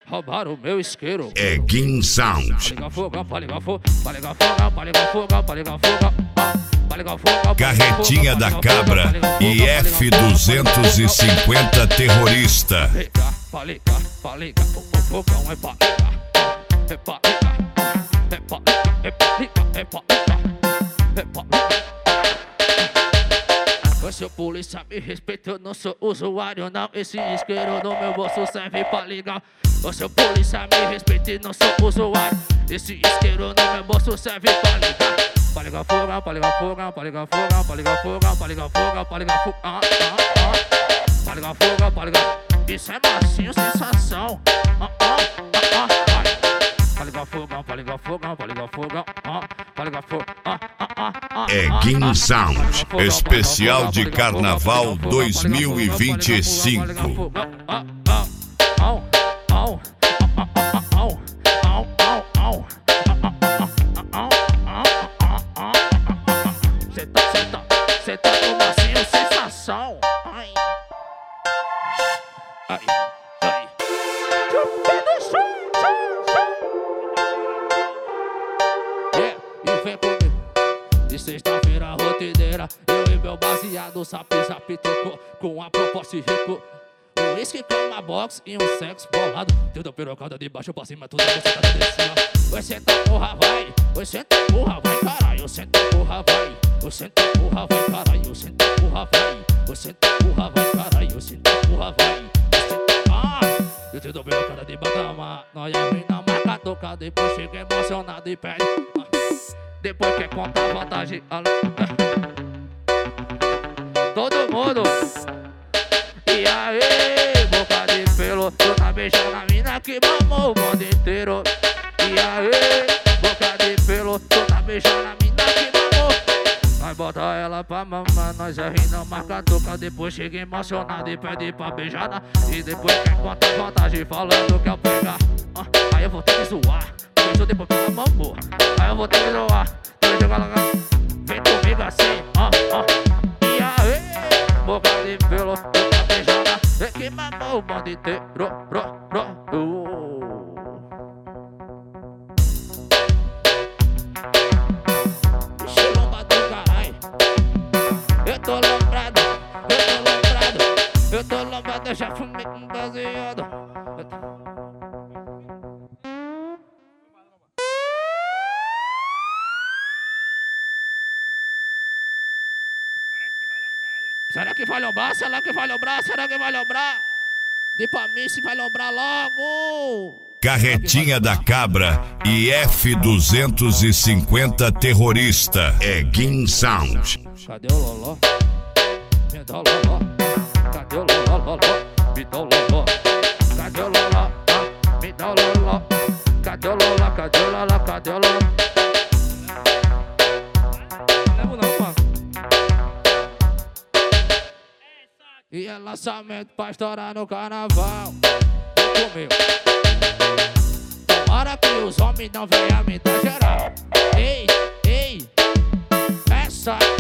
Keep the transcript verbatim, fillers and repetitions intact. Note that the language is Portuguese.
roubaram o meu isqueiro. É Gin Sound. Liga fogo, pra ligar fogo, pra ligar fogo, pra ligar fogo, pra ligar fogo, pra ligar fogo. Carretinha da Cabra e F duzentos e cinquenta terrorista. Pra ligar, pra ligar, o fogão é pra ligar, é pra ligar, é pra ligar, é pra ligar, é pra ligar, é pra ligar. Ô seu polícia, me respeita, eu não sou usuário não. Esse isqueiro no meu bolso serve pra ligar. Ô seu polícia, me respeita, eu não sou usuário. Esse isqueiro no meu bolso serve pra ligar. Pra ligar fogo, pra ligar fogo, pra ligar fogo, pra ligar fogo, pra ligar fogo, pra ligar fogo, ah, ah, ah. Pra ligar fogo, pra ligar. Isso é macio, sensação. Ah, ah, ah, ah. Pra ligar fogo, pra ligar fogo, pra ligar fogo, ah, pra ligar fogo, ah, ah, ah, ah. É Gin Sound, especial de Carnaval dois mil e vinte e cinco. Senta, senta, senta no macio, sensação. Ai, ai, ai. Yeah, e vem comigo. De sexta-feira rotineira, eu e meu baseado zap zap tocou com a proposta e rico. Um whisky, cama, box e um sexo bolado. Tudo pirocada de baixo pra cima, tudo você tá de cima. Oi, senta porra, vai. Oi, senta porra, vai, caralho. Senta porra, vai. Oi, senta porra, vai, caralho. Senta porra, vai. Oi, senta porra, vai, caralho. Senta porra, vai. Ah, eu tudo pirocada de badama. Nós é ruim na marca, toca. Depois chega emocionado e pede. Ah, depois quer contar vantagem. Ah, todo mundo. E aí, boca de pelo, tu tá beijando a mina que mamou o mundo inteiro. E aí, boca de pelo, tu tá beijando a mina que mamou. Nós bota ela pra mamar, nós é rindo, marca toca. Depois chega emocionado e pede pra beijar. E depois quer contar vantagem falando que é o pegar. Ah, aí eu vou ter que zoar, beijou depois que ela mamou. Aí eu vou ter que zoar, vem jogar lá, vem comigo assim, ó, ó. E aí, boca de pelo, é que mamou o mundo inteiro, ro, ro, uh. Ixi, lomba do caralho. Eu tô lombrado, eu tô lombrado. Eu tô lombado, eu já fumei com baseado. Será que vai lombrar? Será que vai lombrar? Será que vai lombrar? Dê pra mim se vai lombrar logo. Carretinha da Cabra e F duzentos e cinquenta terrorista. É Gin Sound. Cadê o loló? Me dá o loló. Cadê o loló, loló? Me dá o loló. Cadê o loló? Me dá o loló. Cadê o loló? Cadê o loló? Cadê o loló? Não, não, mano. E é lançamento pra estourar no carnaval. Comigo. Tomara que os homens não venham me dar geral. Ei, ei, essa